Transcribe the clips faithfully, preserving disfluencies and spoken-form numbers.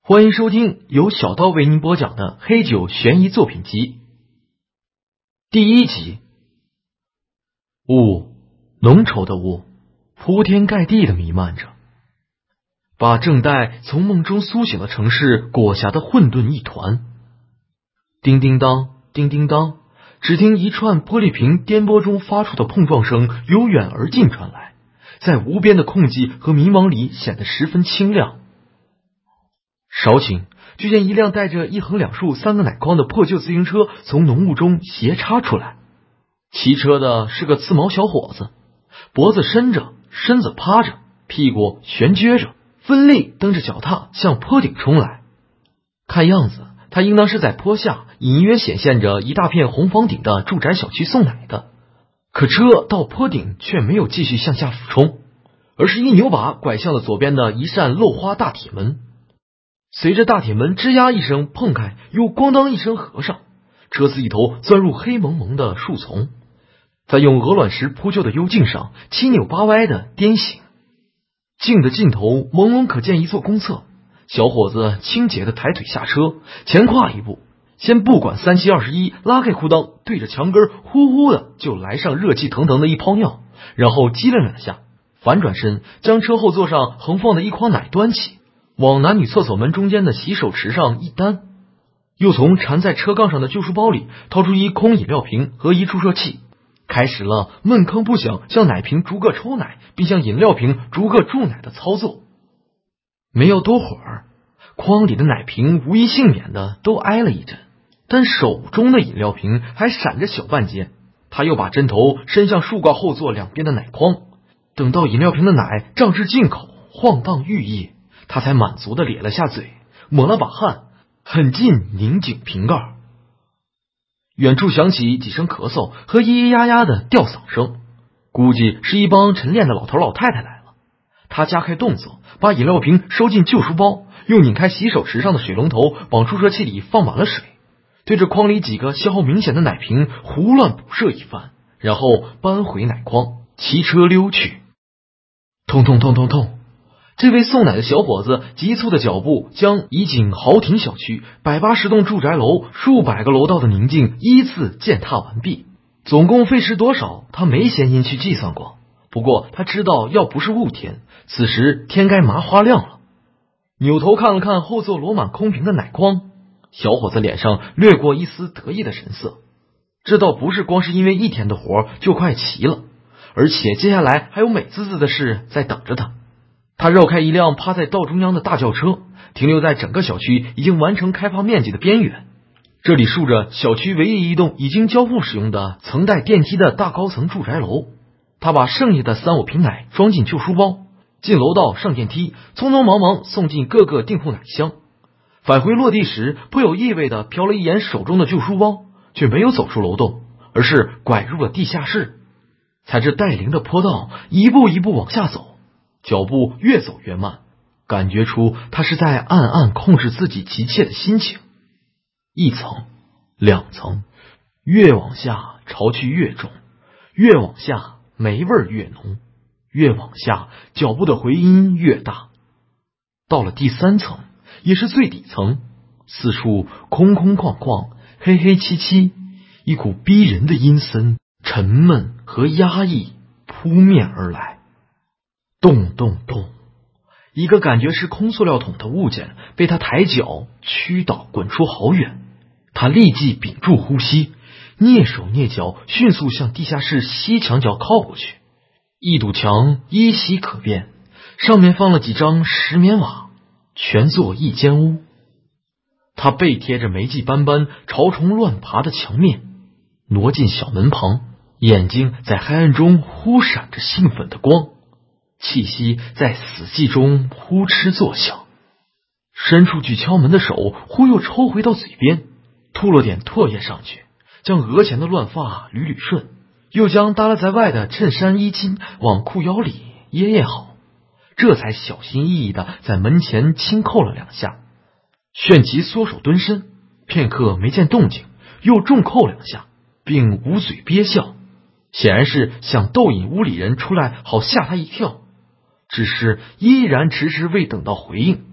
欢迎收听由小刀为您播讲的黑九悬疑作品集第一集。雾，浓稠的雾，铺天盖地的弥漫着，把正待从梦中苏醒的城市裹挟的混沌一团。叮叮当，叮叮当，只听一串玻璃瓶颠簸中发出的碰撞声由远而近传来，在无边的空寂和迷茫里显得十分清亮。稍顷，就见一辆带着一横两竖三个奶筐的破旧自行车从浓雾中斜插出来。骑车的是个刺毛小伙子，脖子伸着，身子趴着，屁股悬撅着，奋力蹬着脚踏向坡顶冲来。看样子他应当是在坡下隐约显现着一大片红房顶的住宅小区送奶的。可车到坡顶却没有继续向下俯冲，而是一扭把拐向了左边的一扇漏花大铁门。随着大铁门吱呀一声碰开，又咣当一声合上，车子一头钻入黑蒙蒙的树丛，在用鹅卵石铺就的幽径上七扭八歪的颠行。径的尽头朦胧可见一座公厕，小伙子清洁的抬腿下车，前跨一步，先不管三七二十一，拉开裤裆，对着墙根呼呼的就来上热气腾腾的一泡尿，然后激灵两下，反转身将车后座上横放的一筐奶端起，往男女厕所门中间的洗手池上一担，又从缠在车杠上的旧书包里掏出一空饮料瓶和一注射器，开始了闷吭不响向奶瓶逐个抽奶，并向饮料瓶逐个注奶的操作。没有多会儿，筐里的奶瓶无一幸免的都挨了一针，但手中的饮料瓶还闪着小半截。他又把针头伸向竖挂后座两边的奶筐，等到饮料瓶的奶胀至进口，晃荡欲液，他才满足的咧了下嘴，抹了把汗，狠劲拧紧瓶盖。远处响起几声咳嗽和咿咿呀呀的吊嗓声，估计是一帮晨练的老头老太太来了。他加开动作，把饮料瓶收进旧书包，又拧开洗手池上的水龙头，往注射器里放满了水，对着筐里几个消耗明显的奶瓶胡乱补射一番，然后搬回奶筐，骑车溜去。痛痛痛痛痛，这位送奶的小伙子急促的脚步将怡景豪庭小区百八十栋住宅楼数百个楼道的宁静依次践踏完毕。总共费时多少他没闲心去计算过，不过他知道要不是雾天，此时天该麻花亮了。扭头看了看后座摞满空瓶的奶筐，小伙子脸上掠过一丝得意的神色。这倒不是光是因为一天的活就快齐了，而且接下来还有美滋滋的事在等着他。他绕开一辆趴在道中央的大轿车，停留在整个小区已经完成开发面积的边缘。这里竖着小区唯一一栋已经交付使用的曾带电梯的大高层住宅楼。他把剩下的三五瓶奶装进旧书包，进楼道上电梯，匆匆忙忙送进各个订户奶箱。返回落地时，颇有意味地瞟了一眼手中的旧书包，却没有走出楼洞，而是拐入了地下室，踩着带灵的坡道一步一步往下走，脚步越走越慢，感觉出他是在暗暗控制自己急切的心情。一层，两层，越往下潮气越重，越往下霉味越浓，越往下脚步的回音越大。到了第三层，也是最底层，四处空空旷旷，黑黑漆漆，一股逼人的阴森、沉闷和压抑扑面而来。咚咚咚，一个感觉是空塑料桶的物件被他抬脚驱倒滚出好远。他立即屏住呼吸，蹑手蹑脚迅速向地下室西墙角靠过去。一堵墙依稀可辨，上面放了几张石棉瓦，全作一间屋。他背贴着霉迹斑斑潮虫乱爬的墙面，挪进小门旁，眼睛在黑暗中忽闪着兴奋的光，气息在死寂中呼哧作响。伸出去敲门的手忽又抽回到嘴边，吐了点唾液上去，将额前的乱发捋捋顺，又将耷拉在外的衬衫衣襟往裤腰里掖掖好，这才小心翼翼地在门前轻扣了两下。旋即缩手蹲身，片刻没见动静，又重扣两下，并捂嘴憋笑，显然是想逗引屋里人出来好吓他一跳，只是依然迟迟未等到回应。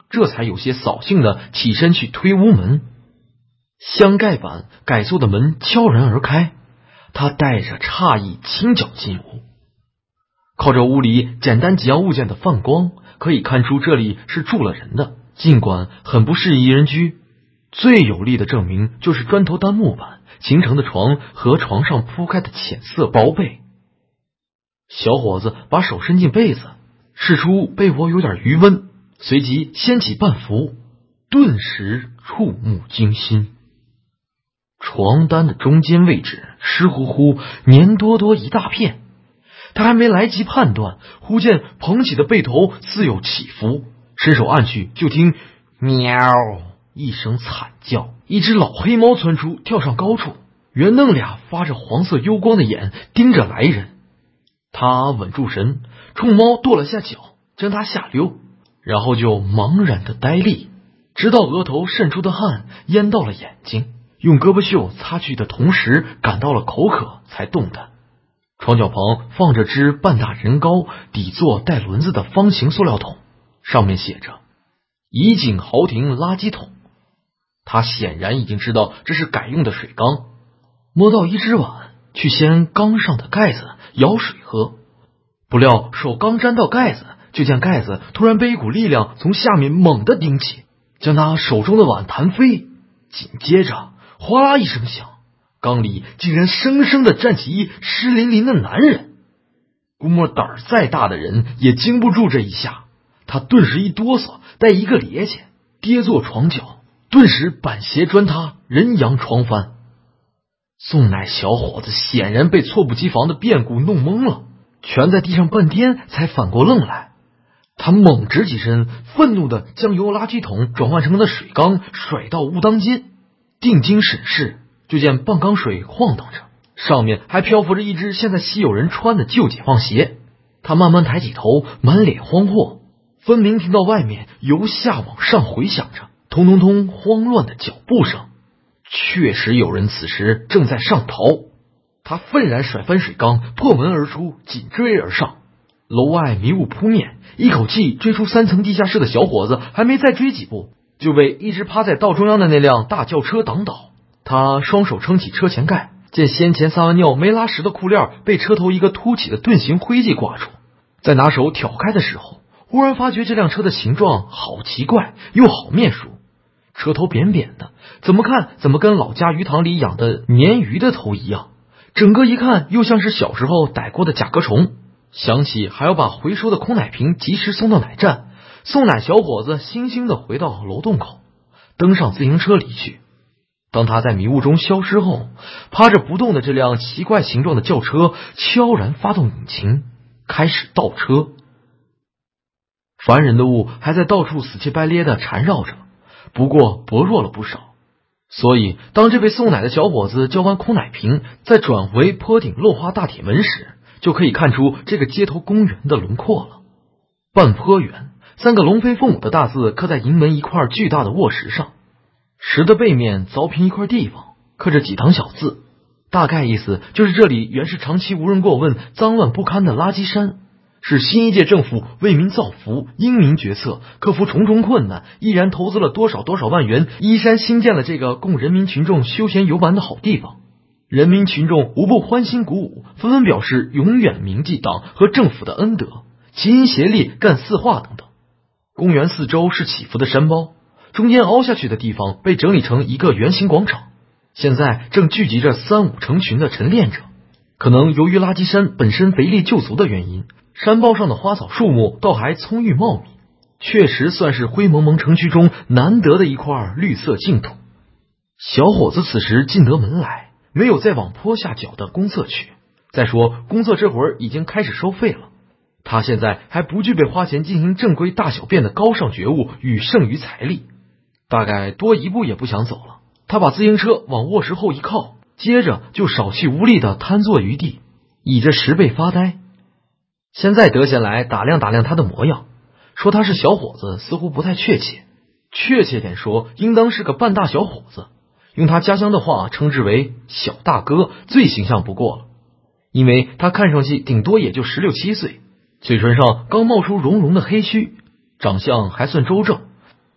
这才有些扫兴的起身去推屋门。镶盖板改做的门悄然而开，他带着诧异轻脚进屋。靠着屋里简单几样物件的泛光，可以看出这里是住了人的，尽管很不适宜一人居。最有力的证明就是砖头单木板形成的床和床上铺开的浅色薄被。小伙子把手伸进被子，试出被窝有点余温，随即掀起半幅，顿时触目惊心。床单的中间位置湿乎乎黏多多一大片，他还没来及判断，忽见捧起的被头似有起伏，伸手按去，就听喵一声惨叫，一只老黑猫窜出，跳上高处，圆瞪俩发着黄色幽光的眼盯着来人。他稳住神，冲猫跺了下脚，将它下溜，然后就茫然的呆立，直到额头渗出的汗淹到了眼睛，用胳膊袖擦去的同时感到了口渴，才动弹。床脚旁放着只半大人高、底座带轮子的方形塑料桶，上面写着怡景豪庭垃圾桶。他显然已经知道这是改用的水缸，摸到一只碗，去掀缸上的盖子舀水喝，不料手刚沾到盖子，就见盖子突然被一股力量从下面猛地顶起，将他手中的碗弹飞，紧接着哗啦一声响，缸里竟然生生地站起一湿淋淋的男人。估摸胆儿再大的人也经不住这一下，他顿时一哆嗦，带一个趔趄，跌坐床角，顿时板鞋砖塌，人仰床翻。宋乃小伙子显然被猝不及防的变故弄懵了，蜷在地上半天才反过愣来。他猛直起身，愤怒地将由垃圾桶转换成的水缸甩到屋当间，定睛审视，就见半缸水晃荡着，上面还漂浮着一只现在稀有人穿的旧解放鞋。他慢慢抬起头，满脸慌惑，分明听到外面由下往上回响着通通通慌乱的脚步声，确实有人此时正在上逃。他愤然甩翻水缸，破门而出，紧追而上。楼外迷雾扑面，一口气追出三层地下室的小伙子还没再追几步，就被一直趴在道中央的那辆大轿车挡倒。他双手撑起车前盖，见先前撒完尿没拉实的裤链被车头一个凸起的盾形徽记挂住，在拿手挑开的时候，忽然发觉这辆车的形状好奇怪又好面熟，车头扁扁的，怎么看怎么跟老家鱼塘里养的鲶鱼的头一样，整个一看又像是小时候逮过的甲壳虫。想起还要把回收的空奶瓶及时送到奶站，送奶小伙子悻悻地回到楼洞口，登上自行车离去。当他在迷雾中消失后，趴着不动的这辆奇怪形状的轿车悄然发动引擎，开始倒车。烦人的雾还在到处死乞白咧地缠绕着，不过薄弱了不少，所以当这位送奶的小伙子交完空奶瓶，再转回坡顶落花大铁门时，就可以看出这个街头公园的轮廓了。半坡园，三个龙飞凤舞的大字刻在营门一块巨大的卧石上，石的背面凿平一块地方，刻着几行小字，大概意思就是这里原是长期无人过问、脏乱不堪的垃圾山，是新一届政府为民造福、英明决策，克服重重困难，毅然投资了多少多少万元，依山兴建了这个供人民群众休闲游玩的好地方。人民群众无不欢欣鼓舞，纷纷表示永远铭记党和政府的恩德，齐心协力干四化等等。公园四周是起伏的山包，中间凹下去的地方被整理成一个圆形广场，现在正聚集着三五成群的晨练者。可能由于垃圾山本身肥力救足的原因，山包上的花草树木倒还葱郁茂密，确实算是灰蒙蒙城区中难得的一块绿色净土。小伙子此时进得门来，没有再往坡下角的公厕去，再说公厕这会儿已经开始收费了，他现在还不具备花钱进行正规大小便的高尚觉悟与剩余财力，大概多一步也不想走了。他把自行车往卧室后一靠，接着就少气无力地瘫坐于地，倚着石背发呆。现在德贤来打量打量他的模样，说他是小伙子似乎不太确切，确切点说应当是个半大小伙子，用他家乡的话称之为小大哥最形象不过了，因为他看上去顶多也就十六七岁，嘴唇上刚冒出绒绒的黑须，长相还算周正，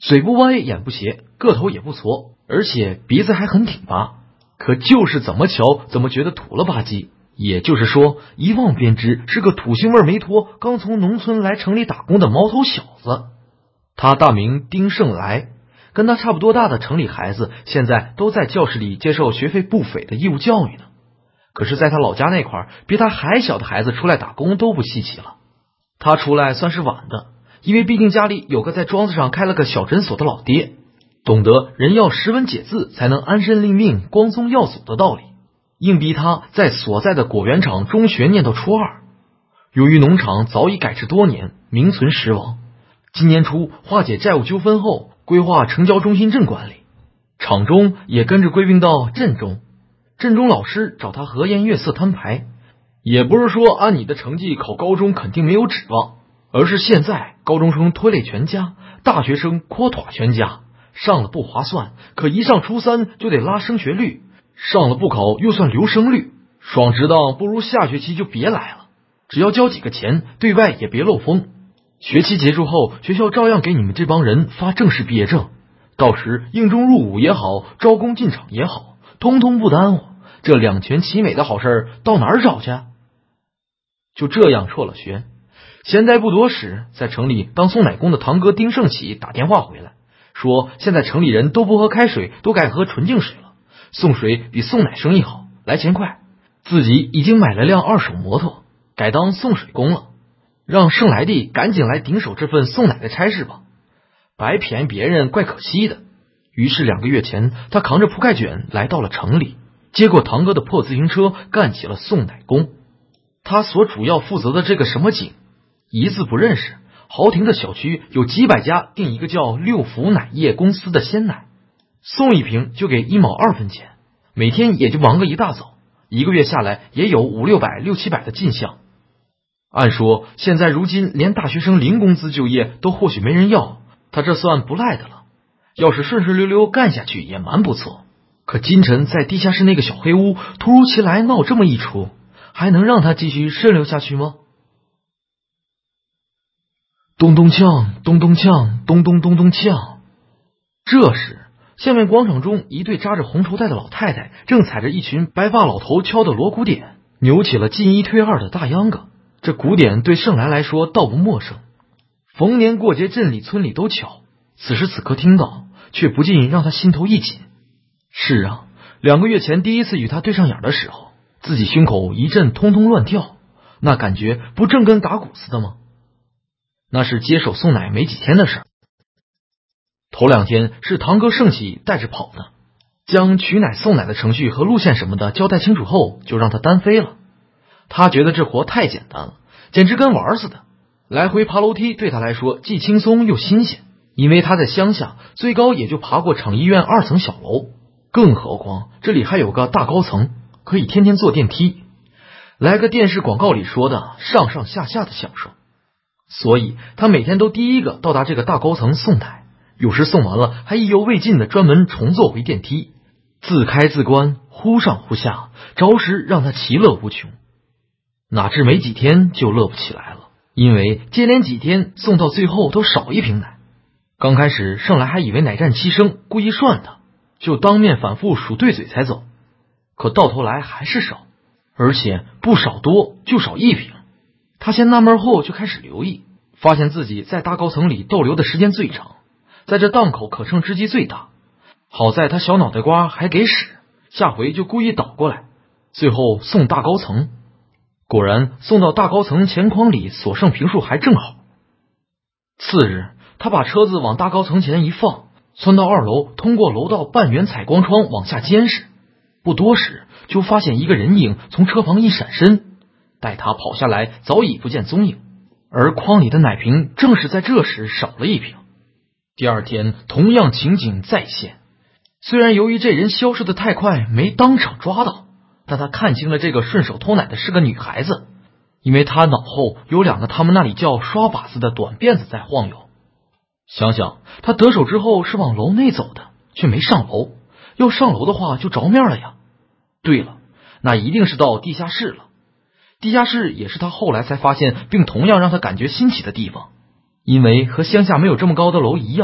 嘴不歪眼不斜，个头也不矬，而且鼻子还很挺拔，可就是怎么瞧怎么觉得土了吧唧。也就是说，一望便知是个土腥味没脱，刚从农村来城里打工的毛头小子。他大名丁胜来，跟他差不多大的城里孩子现在都在教室里接受学费不菲的义务教育呢。可是在他老家那块儿，比他还小的孩子出来打工都不稀奇了。他出来算是晚的，因为毕竟家里有个在庄子上开了个小诊所的老爹，懂得人要识文解字才能安身立命、光宗耀祖的道理，硬逼他在所在的果园厂中学念到初二。由于农场早已改制多年，名存实亡，今年初化解债务纠纷后，规划城郊中心镇管理，厂中也跟着归并到镇中。镇中老师找他和颜悦色摊牌，也不是说按你的成绩考高中肯定没有指望，而是现在高中生拖累全家，大学生拖垮全家，上了不划算，可一上初三就得拉升学率，上了不考又算留升率，爽值当不如下学期就别来了，只要交几个钱，对外也别漏风。学期结束后，学校照样给你们这帮人发正式毕业证，到时应征入伍也好，招工进厂也好，通通不耽误。这两全其美的好事到哪儿找去？就这样辍了学，闲呆不多时，在城里当送奶工的堂哥丁胜喜打电话回来，说现在城里人都不喝开水，都改喝纯净水了，送水比送奶生意好，来钱快。自己已经买了辆二手摩托，改当送水工了，让盛来弟赶紧来顶手这份送奶的差事吧，白便宜别人怪可惜的。于是两个月前，他扛着铺盖卷来到了城里，接过堂哥的破自行车，干起了送奶工。他所主要负责的这个什么井，一字不认识。豪庭的小区有几百家订一个叫六福奶业公司的鲜奶，送一瓶就给一毛二分钱，每天也就忙个一大早，一个月下来也有五六百、六七百的进项。按说现在如今连大学生零工资就业都或许没人要，他这算不赖的了。要是顺顺溜溜干下去也蛮不错。可今晨在地下室那个小黑屋突如其来闹这么一出，还能让他继续顺溜下去吗？咚咚锵，咚咚锵，咚咚咚咚锵。这时，下面广场中一对扎着红绸带的老太太正踩着一群白发老头敲的锣鼓点，扭起了进一退二的大秧歌。这鼓点对盛来来说倒不陌生，逢年过节镇里村里都敲。此时此刻听到，却不禁让他心头一紧。是啊，两个月前第一次与他对上眼的时候，自己胸口一阵通通乱跳，那感觉不正跟打鼓似的吗？那是接手送奶没几天的事儿。头两天是堂哥盛喜带着跑的，将取奶送奶的程序和路线什么的交代清楚后，就让他单飞了。他觉得这活太简单了，简直跟玩似的。来回爬楼梯对他来说既轻松又新鲜，因为他在乡下最高也就爬过厂医院二层小楼，更何况这里还有个大高层，可以天天坐电梯，来个电视广告里说的上上下下的享受。所以他每天都第一个到达这个大高层送奶，有时送完了还意犹未尽的专门重坐回电梯，自开自关，忽上忽下，着实让他其乐无穷。哪知没几天就乐不起来了，因为接连几天送到最后都少一瓶奶。刚开始盛来还以为奶站七生故意涮他，就当面反复数对嘴才走，可到头来还是少，而且不少多就少一瓶。他先纳闷后就开始留意，发现自己在大高层里逗留的时间最长，在这档口可乘之机最大。好在他小脑袋瓜还给使，下回就故意倒过来，最后送大高层。果然送到大高层前筐里所剩瓶数还正好。次日他把车子往大高层前一放，窜到二楼，通过楼道半圆采光窗往下监视。不多时就发现一个人影从车旁一闪身，待他跑下来早已不见踪影，而筐里的奶瓶正是在这时少了一瓶。第二天同样情景再现，虽然由于这人消失的太快没当场抓到，但他看清了这个顺手偷奶的是个女孩子，因为他脑后有两个他们那里叫刷把子的短辫子在晃悠。想想他得手之后是往楼内走的，却没上楼，要上楼的话就着面了呀。对了，那一定是到地下室了。地下室也是他后来才发现并同样让他感觉新奇的地方，因为和乡下没有这么高的楼一样，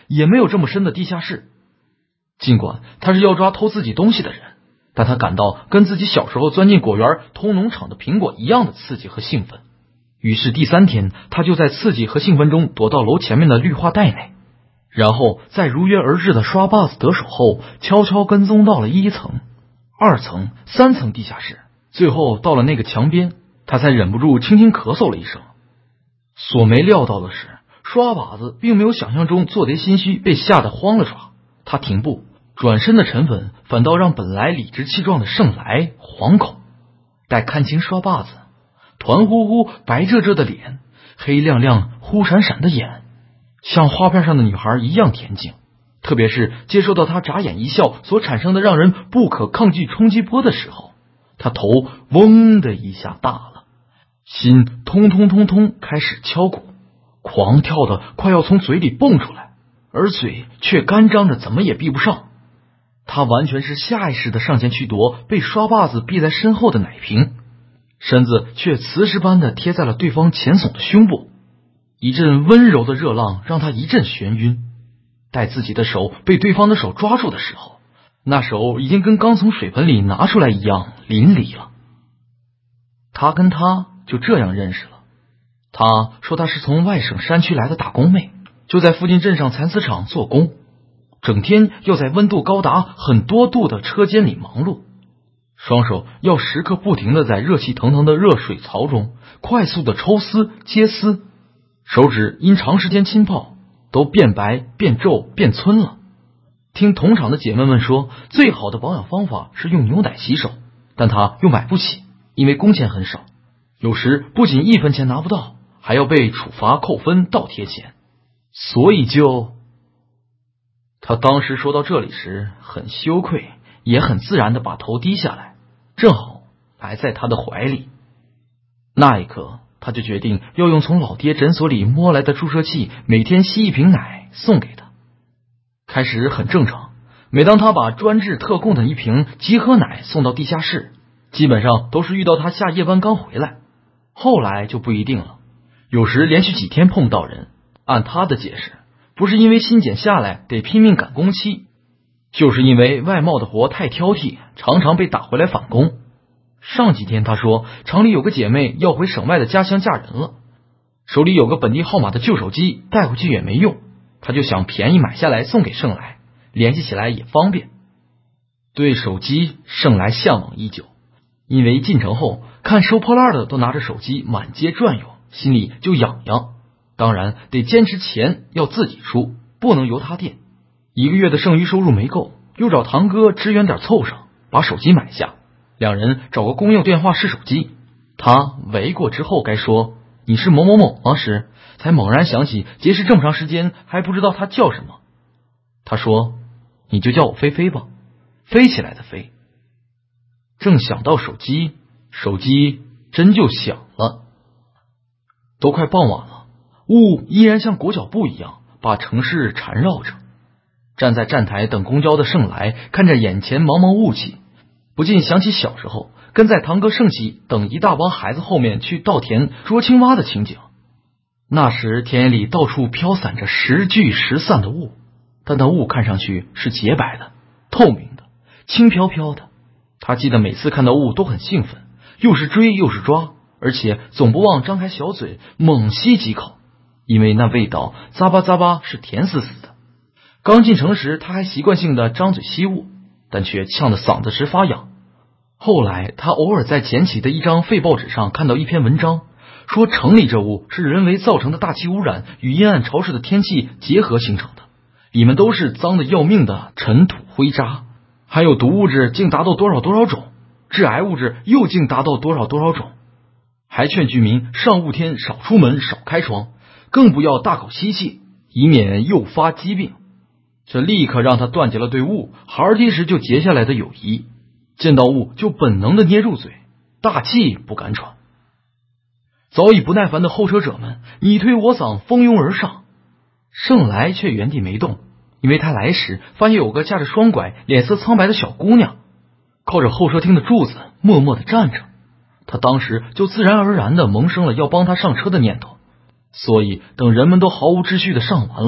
也没有这么深的地下室。尽管他是要抓偷自己东西的人，但他感到跟自己小时候钻进果园偷农场的苹果一样的刺激和兴奋。于是第三天，他就在刺激和兴奋中躲到楼前面的绿化带内，然后在如约而至的刷把子得手后，悄悄跟踪到了一层、二层、三层地下室，最后到了那个墙边，他才忍不住轻轻咳嗽了一声。所没料到的是，刷把子并没有想象中做贼心虚被吓得慌了爪，他停步，转身的沉稳反倒让本来理直气壮的盛来惶恐。待看清刷把子，团乎乎白遮遮的脸，黑亮亮忽闪闪的眼，像画片上的女孩一样恬静，特别是接受到他眨眼一笑所产生的让人不可抗拒冲击波的时候，他头嗡的一下大了，心通通通通开始敲鼓，狂跳的快要从嘴里蹦出来，而嘴却干张着怎么也闭不上。他完全是下意识的上前去夺被刷把子闭在身后的奶瓶，身子却磁石般的贴在了对方前耸的胸部。一阵温柔的热浪让他一阵眩晕，待自己的手被对方的手抓住的时候，那手已经跟刚从水盆里拿出来一样淋漓了。他跟他就这样认识了。他说他是从外省山区来的打工妹，就在附近镇上蚕丝厂做工，整天要在温度高达很多度的车间里忙碌，双手要时刻不停的在热气腾腾的热水槽中快速的抽丝接丝，手指因长时间浸泡都变白变皱变皴了。听同厂的姐妹们说，最好的保养方法是用牛奶洗手，但他又买不起，因为工钱很少，有时不仅一分钱拿不到，还要被处罚扣分倒贴钱，所以就……他当时说到这里时很羞愧，也很自然的把头低下来，正好埋在他的怀里。那一刻，他就决定要用从老爹诊所里摸来的注射器每天吸一瓶奶送给他。开始很正常，每当他把专治特供的一瓶集合奶送到地下室，基本上都是遇到他下夜班刚回来。后来就不一定了，有时连续几天碰不到人。按他的解释，不是因为新检下来得拼命赶工期，就是因为外贸的活太挑剔，常常被打回来返工。上几天他说厂里有个姐妹要回省外的家乡嫁人了，手里有个本地号码的旧手机，带回去也没用，他就想便宜买下来送给盛来，联系起来也方便。对手机盛来向往已久，因为进城后看收破烂的都拿着手机满街转悠，心里就痒痒。当然得坚持钱要自己出，不能由他垫。一个月的剩余收入没够，又找堂哥支援点凑上，把手机买下。两人找个公用电话试手机，他围过之后该说你是某某某吗时，才猛然想起结识这么长时间还不知道他叫什么。他说你就叫我菲菲吧，飞起来的飞。正想到手机，手机真就响了。都快傍晚了，雾依然像裹脚布一样把城市缠绕着。站在站台等公交的盛来看着眼前茫茫雾气，不禁想起小时候跟在堂哥盛喜等一大帮孩子后面去稻田捉青蛙的情景。那时田野里到处飘散着时聚时散的雾，但那雾看上去是洁白的、透明的、轻飘飘的。他记得每次看到雾都很兴奋，又是追又是抓，而且总不忘张开小嘴猛吸几口，因为那味道咂巴咂巴是甜死死的。刚进城时他还习惯性的张嘴吸雾，但却呛得嗓子直发痒。后来他偶尔在捡起的一张废报纸上看到一篇文章，说城里这雾是人为造成的大气污染与阴暗潮湿的天气结合形成的，里面都是脏的要命的尘土灰渣，还有毒物质竟达到多少多少种，致癌物质又竟达到多少多少种。还劝居民上雾天少出门少开窗，更不要大口吸气，以免诱发疾病。这立刻让他断绝了对雾孩儿提时就结下来的友谊，见到雾就本能的捏住嘴，大气不敢喘。早已不耐烦的候车者们你推我搡蜂拥而上，盛来却原地没动，因为他来时发现有个架着双拐脸色苍白的小姑娘靠着候车厅的柱子默默的站着，他当时就自然而然的萌生了要帮他上车的念头。所以等人们都毫无秩序的上完了，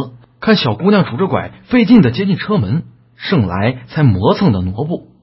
看小姑娘拄着拐费劲的接近车门，盛来才磨蹭的挪步。